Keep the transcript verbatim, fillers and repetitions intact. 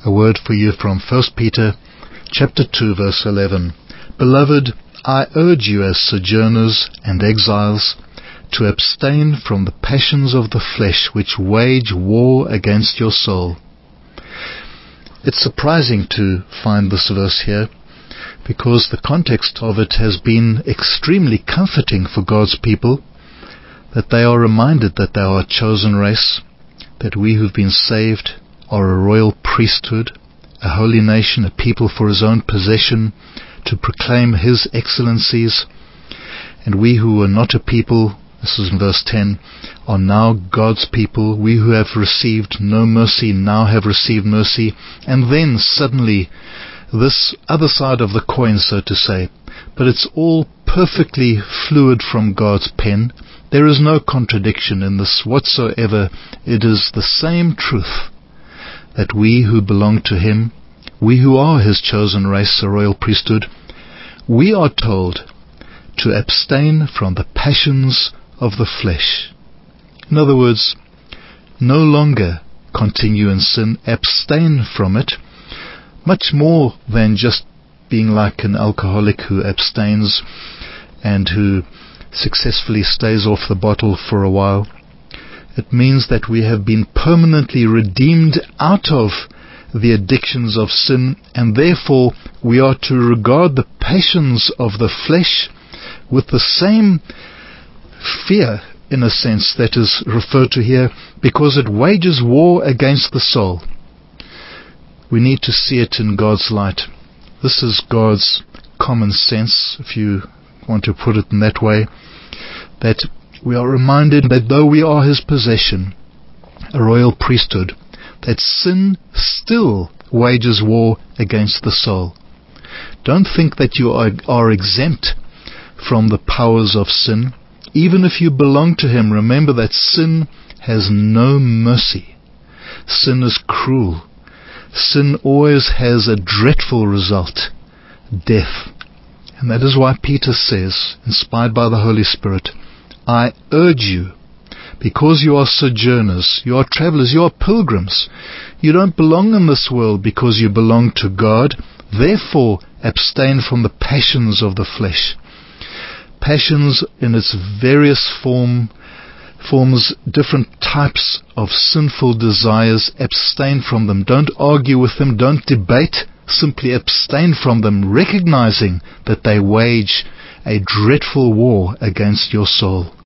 A word for you from First Peter chapter two, verse eleven. Beloved, I urge you as sojourners and exiles to abstain from the passions of the flesh which wage war against your soul. It's surprising to find this verse here, because the context of it has been extremely comforting for God's people, that they are reminded that they are a chosen race, that we who've been saved are a royal priesthood, a holy nation, a people for His own possession, to proclaim His excellencies. And we who are not a people, this is in verse ten, are now God's people. We who have received no mercy now have received mercy. And then suddenly, this other side of the coin, so to say, but it's all perfectly fluid from God's pen. There is no contradiction in this whatsoever. It is the same truth, that we who belong to Him, we who are His chosen race, a royal priesthood, we are told to abstain from the passions of the flesh. In other words, no longer continue in sin, abstain from it, much more than just being like an alcoholic who abstains and who successfully stays off the bottle for a while. It means that we have been permanently redeemed out of the addictions of sin, and therefore we are to regard the passions of the flesh with the same fear, in a sense, that is referred to here, because it wages war against the soul. We need to see it in God's light. This is God's common sense, if you want to put it in that way, that we are reminded that though we are His possession, a royal priesthood, that sin still wages war against the soul. Don't think that you are, are exempt from the powers of sin. Even if you belong to Him, remember that sin has no mercy. Sin is cruel. Sin always has a dreadful result, death. And that is why Peter says, inspired by the Holy Spirit, I urge you, because you are sojourners, you are travelers, you are pilgrims. You don't belong in this world because you belong to God. Therefore, abstain from the passions of the flesh. Passions in its various form, forms, different types of sinful desires. Abstain from them. Don't argue with them. Don't debate. Simply abstain from them, recognizing that they wage a dreadful war against your soul.